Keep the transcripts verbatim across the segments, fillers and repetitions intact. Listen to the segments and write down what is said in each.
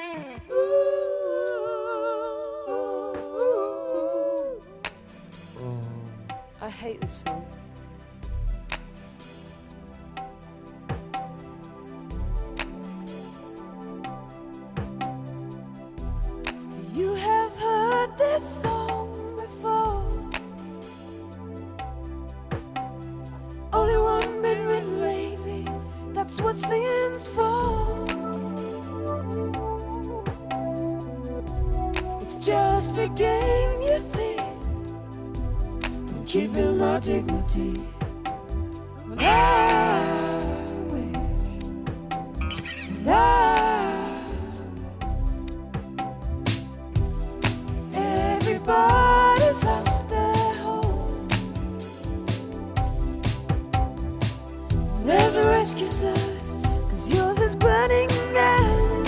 I hate this song. You have heard this song before. Only one been written lately. That's what singing's for. It's just a game, you see. I'm keeping my dignity. But I wish that everybody's lost their hope. There's a rescue service, 'cause yours is burning down.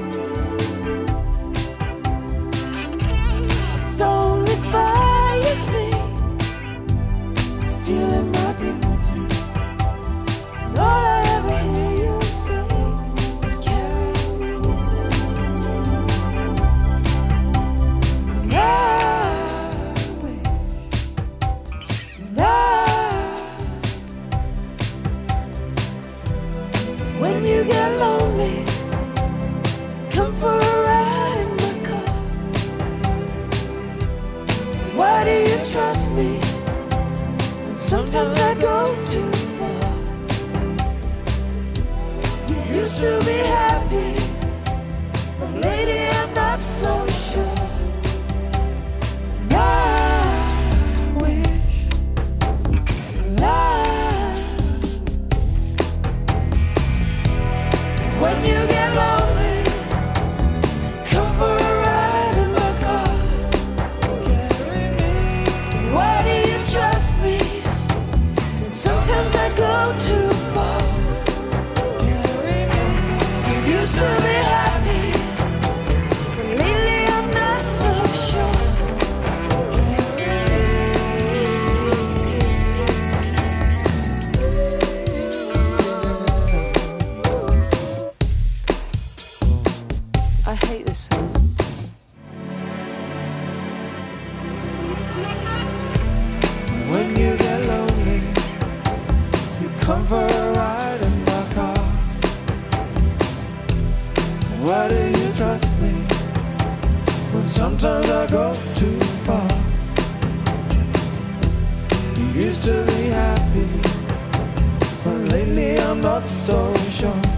It's only fire, you see, stealing my dignity. And all I ever hear you say is carry me. And I wish that when you get lonely, come for a ride in my car. Why do you trust me when sometimes I go too far? You used to be happy, but lately I'm not so sure. And I wish that when you get lonely, come for a ride in my car. Why do you trust me when sometimes I go too far? You used to be happy, but lately I'm not so sure. I hate this song. When you get lonely, you come for a ride in my car. Why do you trust me when sometimes I go too far? You used to be happy, but lately I'm not so sure.